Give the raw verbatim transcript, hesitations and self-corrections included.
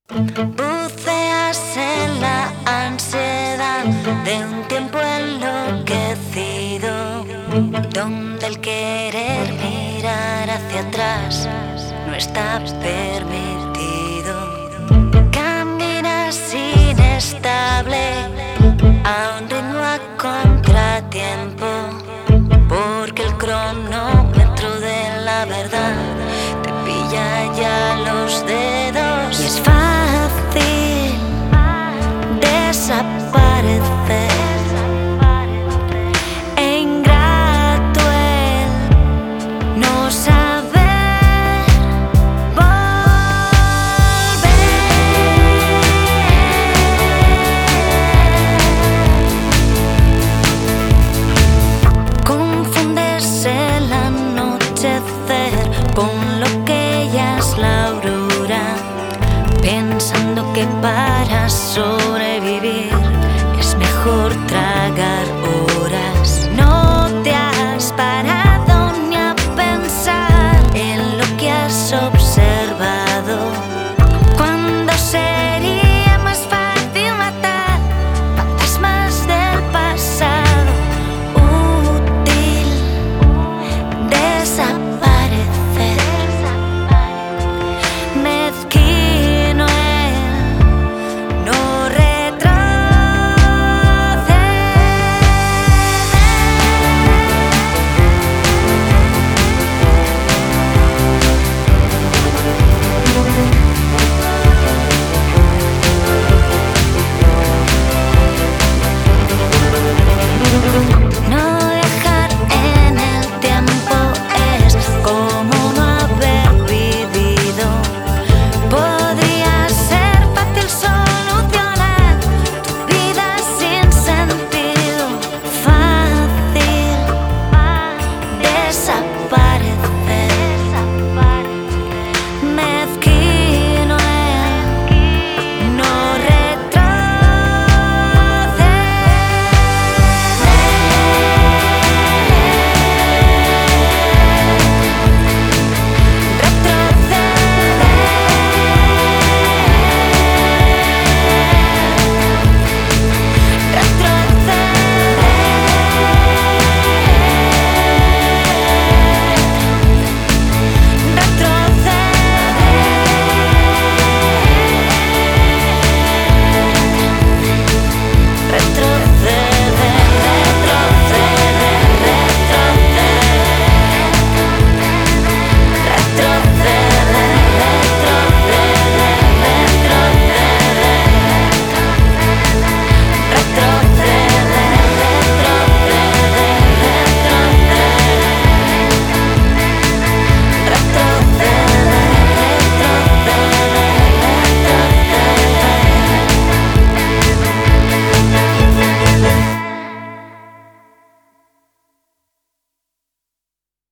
Buceas en la ansiedad de un tiempo enloquecido, donde el querer mirar hacia atrás no está permitido. Caminas inestable a un ritmo a contratiempo, porque el cronómetro de la verdad te pilla ya los dedos. Y es fácil desaparecer, e ingrato el no saber volver. Confundes el anochecer con lo que ya es la aurora, pensando que para sobrevivir es mejor tragar